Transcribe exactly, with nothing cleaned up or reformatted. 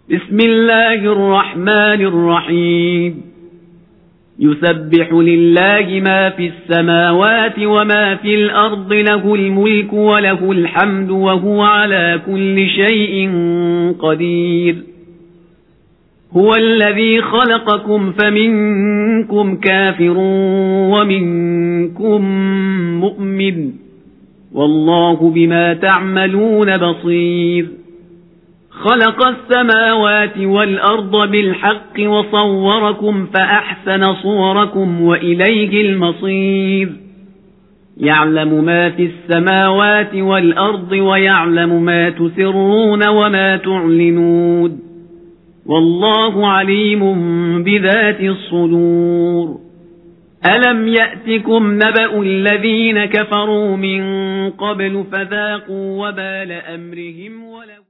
بسم الله الرحمن الرحيم يسبح لله ما في السماوات وما في الأرض له الملك وله الحمد وهو على كل شيء قدير هو الذي خلقكم فمنكم كافر ومنكم مؤمن والله بما تعملون بصير خلق السماوات والأرض بالحق وصوركم فأحسن صوركم وإليه المصير يعلم ما في السماوات والأرض ويعلم ما تسرون وما تعلنون والله عليم بذات الصدور ألم يأتكم نبأ الذين كفروا من قبل فذاقوا وبال أمرهم ولو